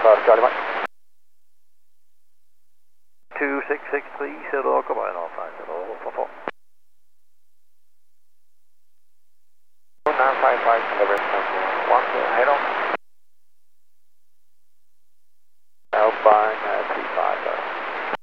Charlie Mike. 2663, goodbye, and all fine, 044. 955, delivery, 1, head on. Alpine 350.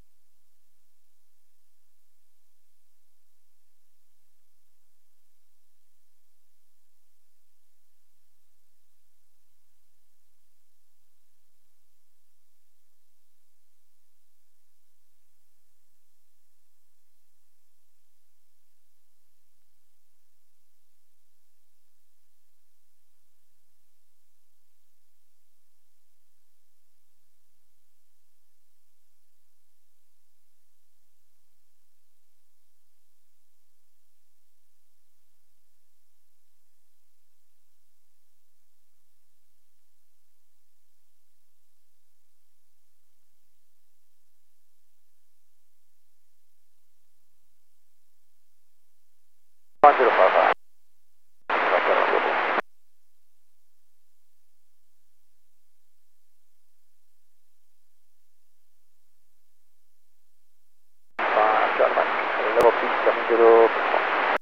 Level 270.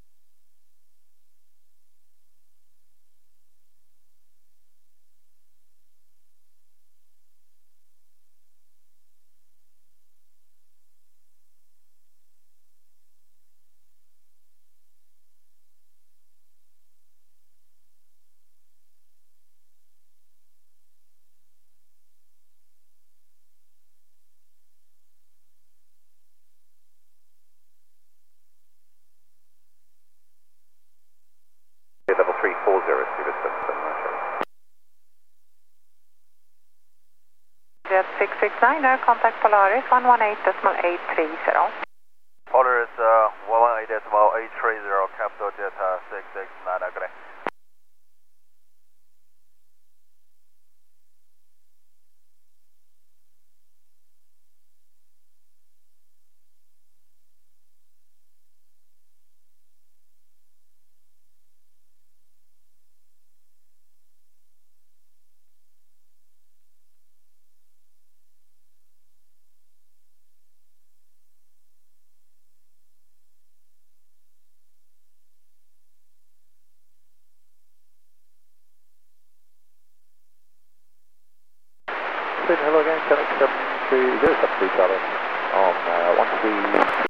Level 340, Studio 779. Jet 669, contact Polaris 118.830. Polaris 118.830, capital Jet 669, good day. Hello again, Connect 730, Charlie. On 13.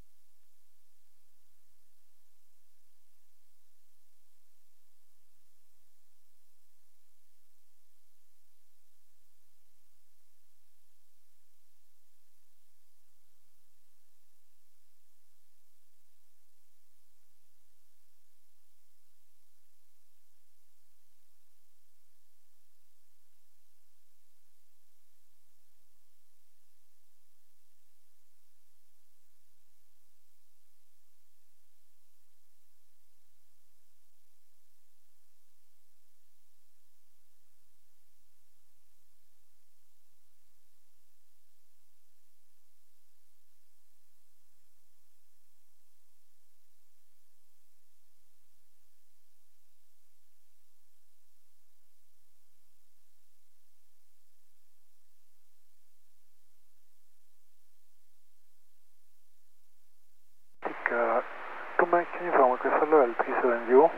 Come can you farmi questo allora il piso in giù?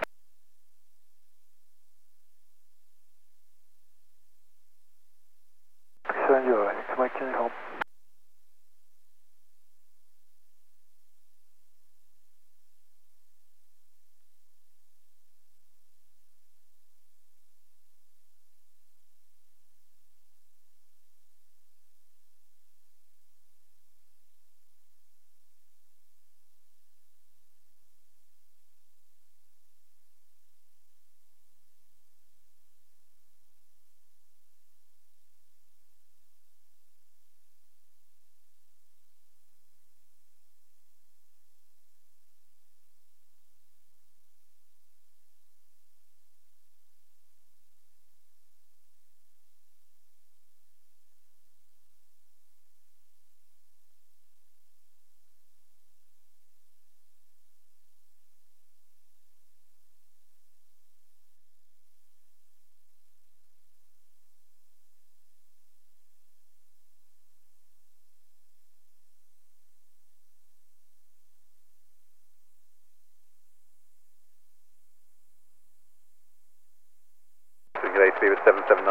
Piso in giù, come can you farmi?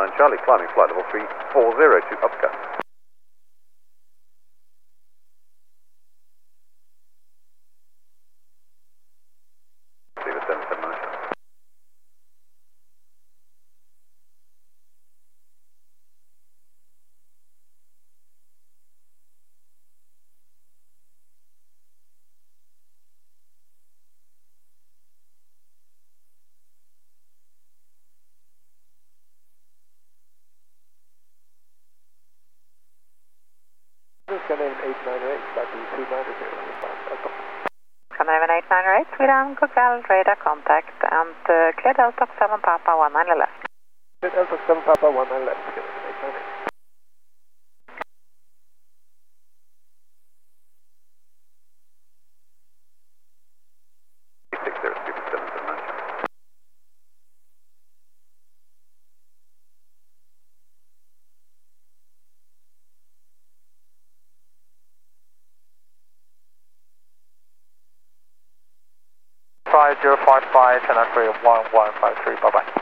Charlie, climbing flight level 340 to Oscar. Zero 77 Manager. Scandinavian 898, back to 2900. Scandinavian 898, Sweden, Google, radar contact, and clear Delta 7 Papa 19 left. Clear Delta 7 Papa 19 left, Scandinavian 898. Five 055, Channel 3 1153, bye bye.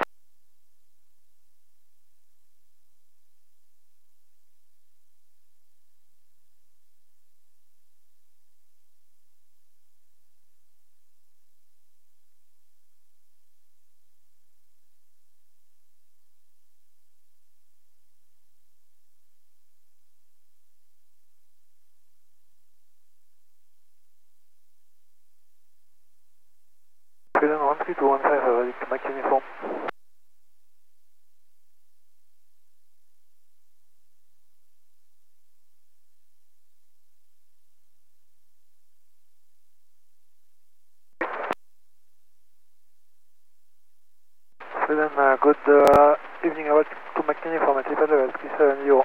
Sweden 13215, Mike uniform. Sweden, good evening, about to Mike uniform at Triple Level 370.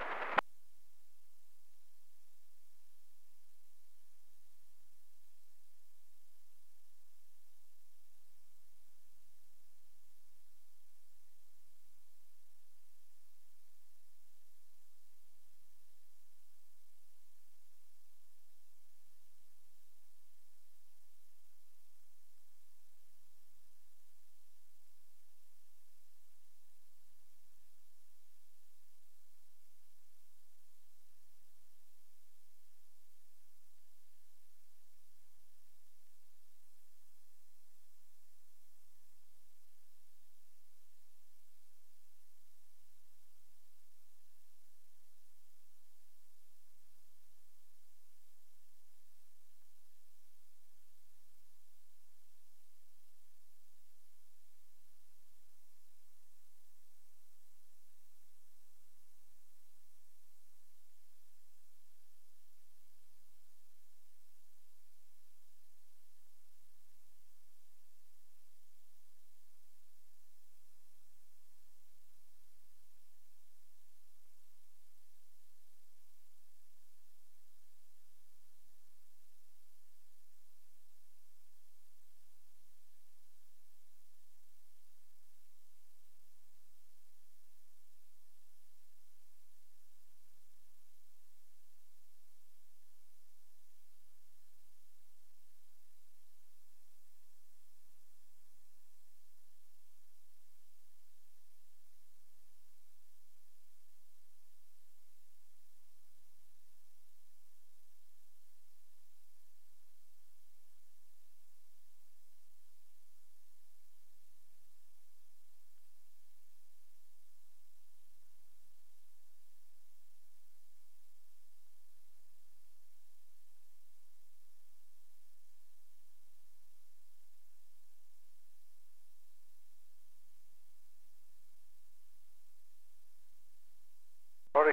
Nordic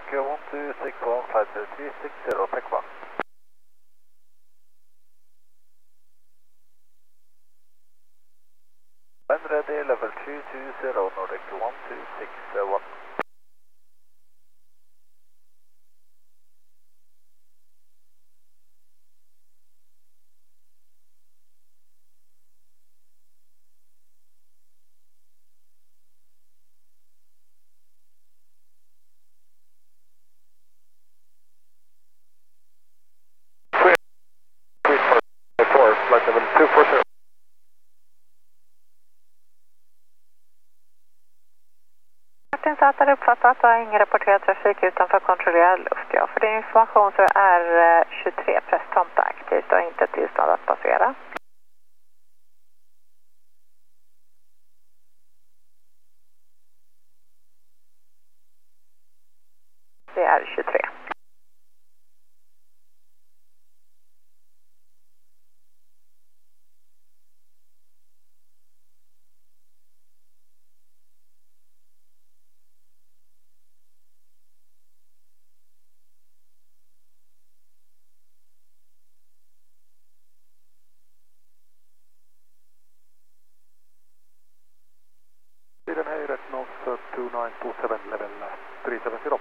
1261, flight 360, Tech 1. When ready, level 220, Nordic 1261. Flight level 240. Captain Säter uppfattat och har ingen rapporterad trafik utanför kontrollerad luft. Ja, för din information så är R23 presstomta aktivt och inte tillstånd att passera. Det är 23. Sweden Air at North 2927 level 370.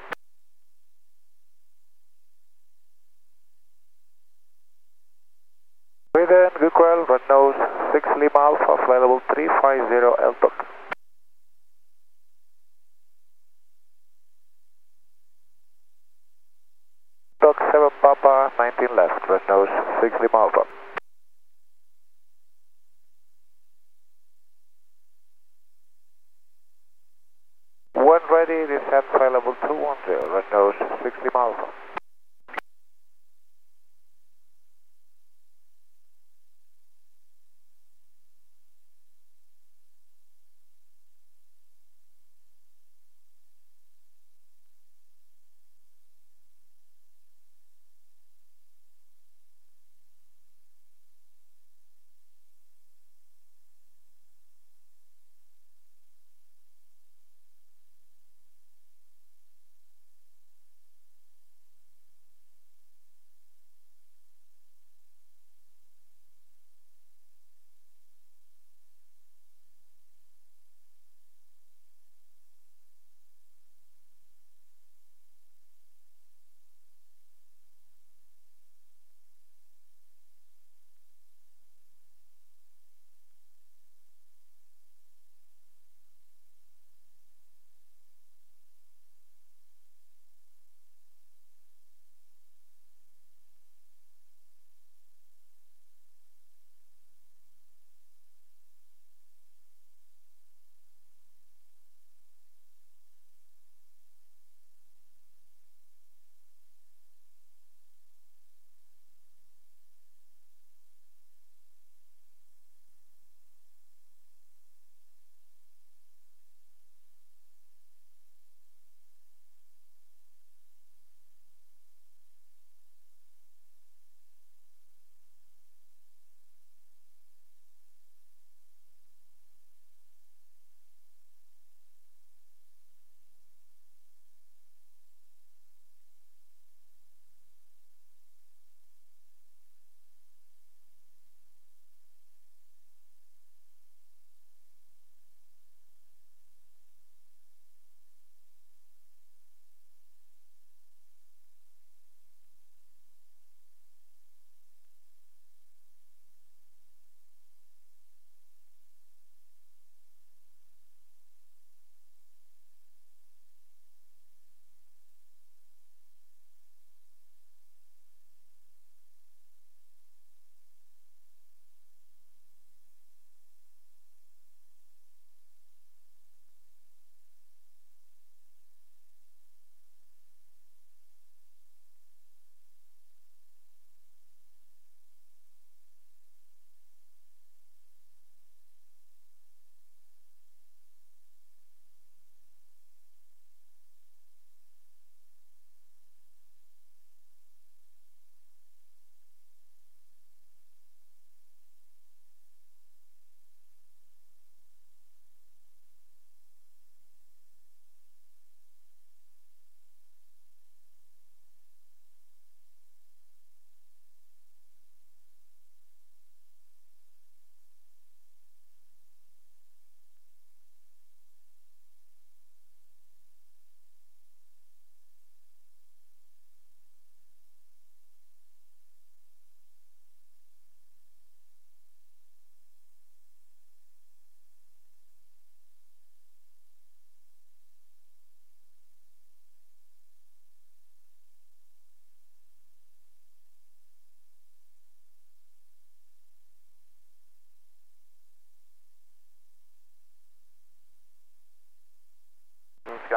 Sweden, good call, red nose 6 Lima Alpha, available 350 LTOC. Dock 7 Papa, 19 left, red nose 6 Lima Alpha. One ready, descent available 210, red nose 6 Lima Alpha.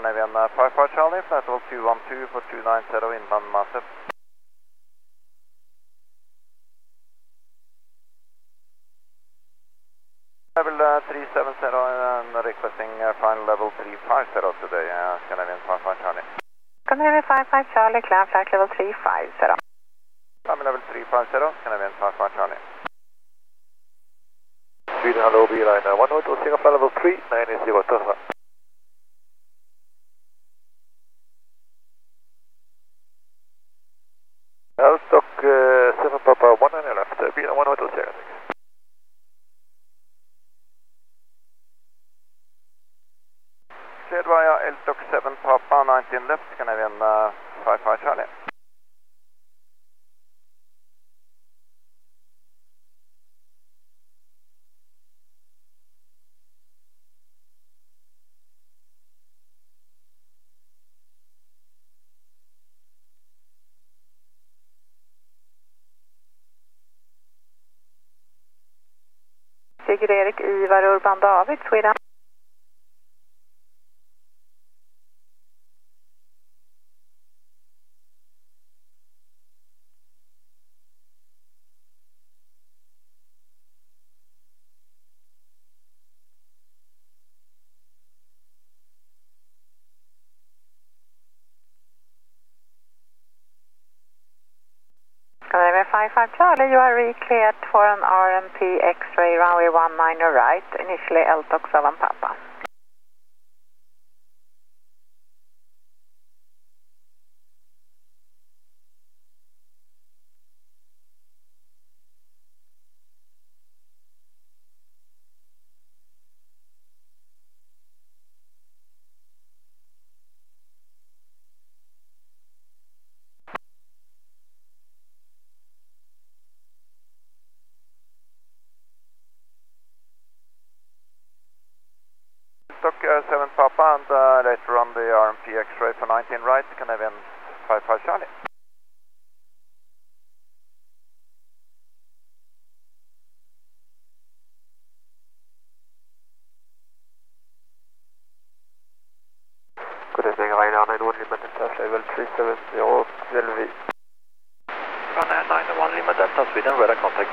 I be on 55 Charlie, flight level 212 for 290 inbound massive. Level 370 and requesting final level 350 today, Scandinavian 55 Charlie. Scandinavian 55 Charlie, climb flight level 350. Climb level 350, Scandinavian 55 Charlie. Sweden, hello, beeline 1 Hotel Sierra, flight level 390 Tuffa. Stock 7 Papa 1 and left, beeline 1 Hotel Sierra. Cleared via LTOC 7 Papa 19 left, Scandinavian 55 Charlie. Sigurd Erik Ivar Urban David, Sweden. Scandinavian 55 Charlie, you are re-cleared for an RMP X-ray runway 19 right, initially LTOC 7 Papa. Stock 7 Papa and later on the RMP X-ray for 19 right, Scandinavian 55 Charlie. Good evening, Ryanair 91 Lima Delta, level 370 LV. Ryanair 91 Lima Delta, Sweden, radar contact.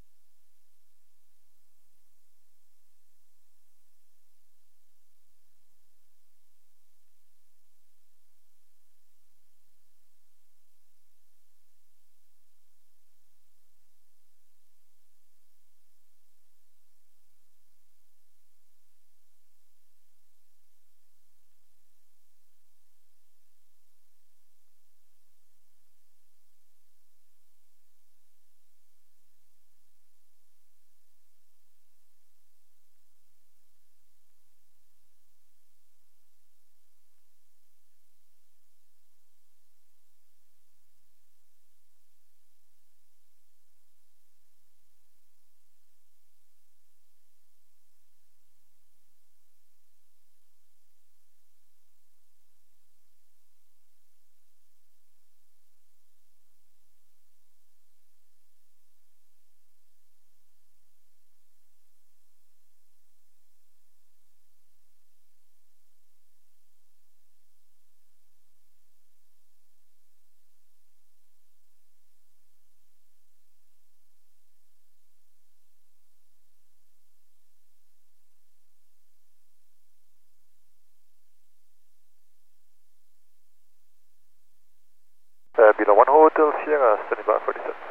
Below 1 Hotel Sierra, standing by for descent.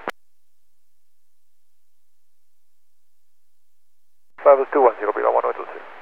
5210, below 1 Hotel Sierra.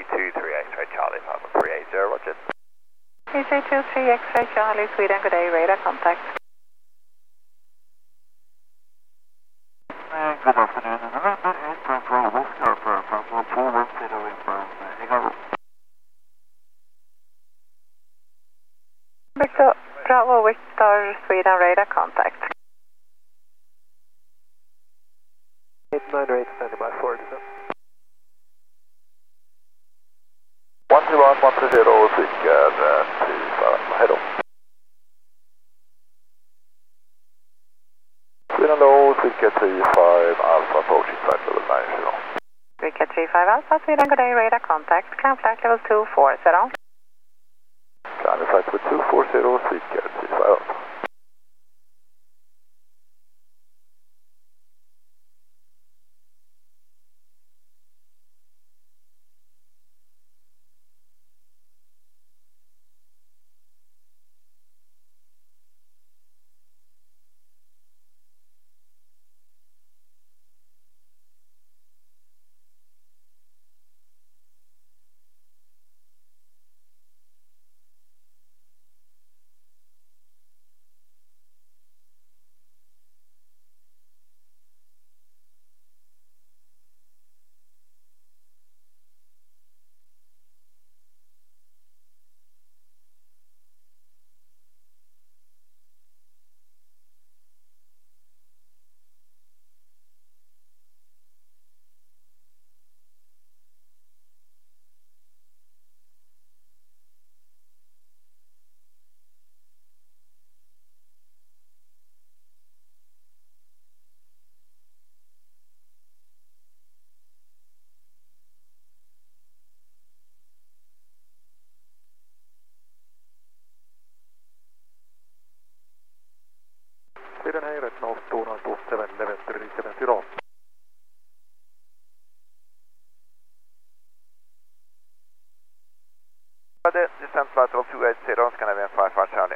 323 X-ray Charlie, 51380, roger. 323 X-ray Charlie, Sweden, good day, radar contact. Good afternoon, November 8 from Oscar from 410 from Egaro. Victor, Bravo, Victor, Sweden, radar contact. 898, standing by 4 descent. 121, 130, Swikar, head off. Sweden low, Swikar 35, Alpha approaching flight level 90. Swikar 35 Alpha, Sweden, good day, radar contact. Climb flight level 240. Climbing flight level 240, Swikar 35 Alpha. Sweden Air at North 227, level 370. Descent flight level 280, Scandinavian 55 Charlie.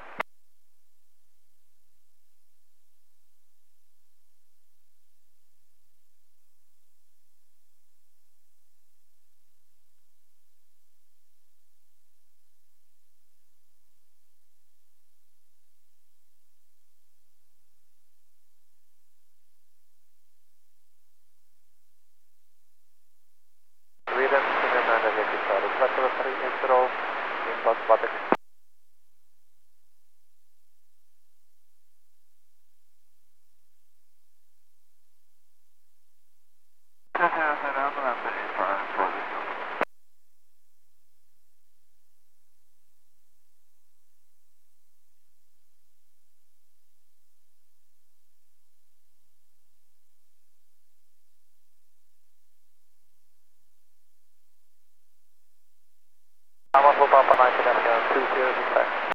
Sweden, 980 Charlie, flight level 380, inbound Batek. Papa 90, 20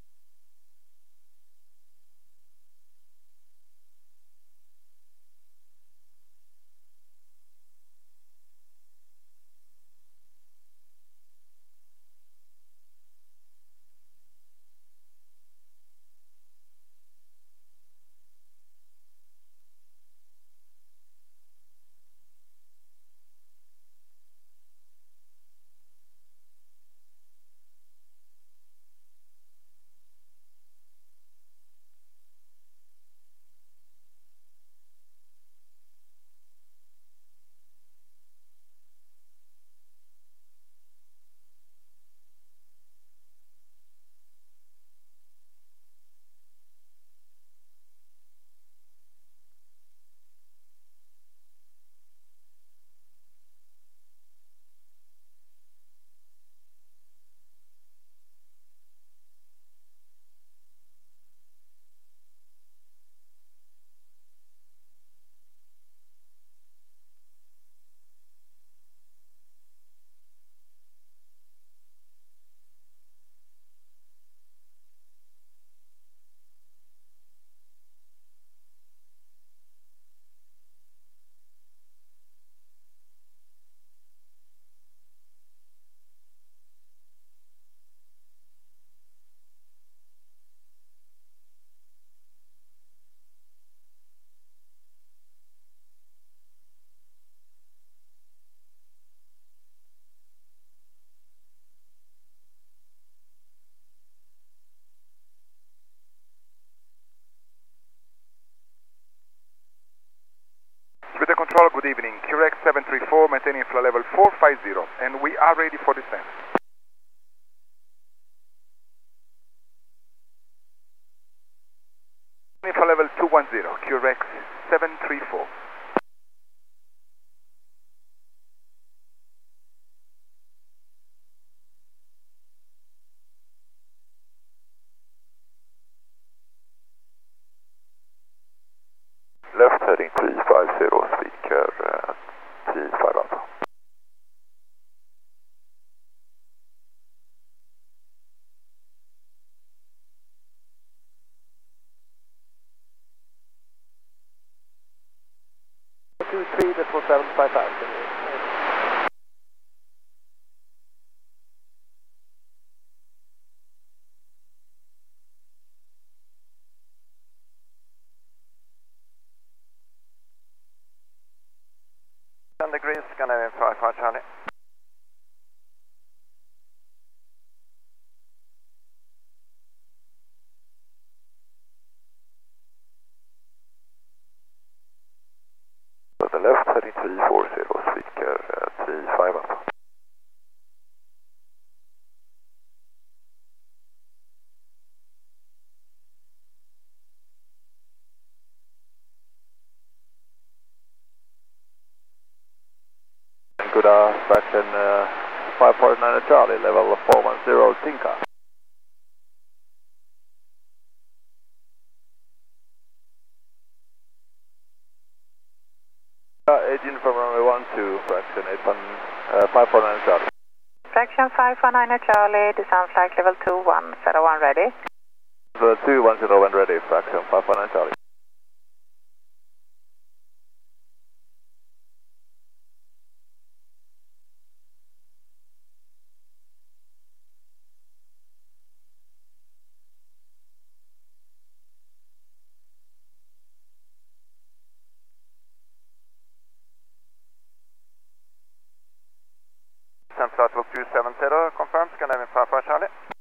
evening. QRX 734, maintaining flight level 450, and we are ready for descent. Flight level 210, QRX 734. Left heading 350, speaker 35 Alpha. That's 755. Degrees, Scandinavian 55 Charlie. To the left heading 340, speaker 35 Alpha. Good fraction 549 Charlie, level 410 Tinka. Agent from runway 12, fraction 549 Charlie. Fraction 519 Charlie, descent flight level 2101 ready. 210 when ready, fraction 549 Charlie. Descent flight level 270, confirmed, Scandinavian 55 Charlie.